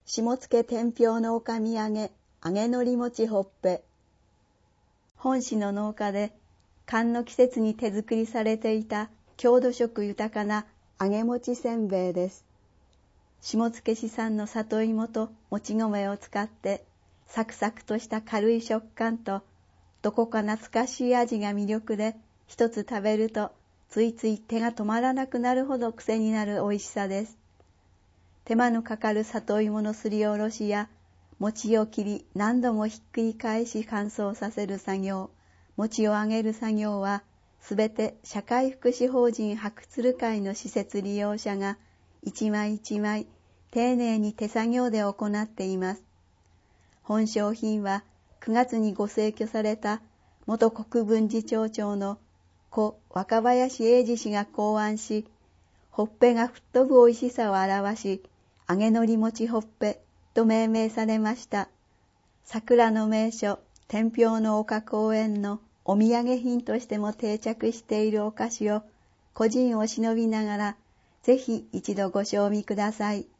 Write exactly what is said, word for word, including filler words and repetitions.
下野天平のおかみ揚げ、揚げのり餅ほっぺ。本市の農家で、寒の季節に手作りされていた郷土色豊かな揚げ餅せんべいです。下野市産の里芋ともち米を使って、サクサクとした軽い食感と、どこか懐かしい味が魅力で、一つ食べると、ついつい手が止まらなくなるほど癖になる美味しさです。手間のかかる里芋のすりおろしや、餅を切り何度もひっくり返し乾燥させる作業、餅を揚げる作業は、すべて社会福祉法人白鶴会の施設利用者が一枚一枚丁寧に手作業で行っています。本商品はくがつにご逝去された元国分寺町長の故若林英二氏が考案し、ほっぺが吹っ飛ぶ美味しさを表し、揚げのり餅ほっぺと命名されました。桜の名所、天平の丘公園のお土産品としても定着しているお菓子を個人を忍びながら、ぜひ一度ご賞味ください。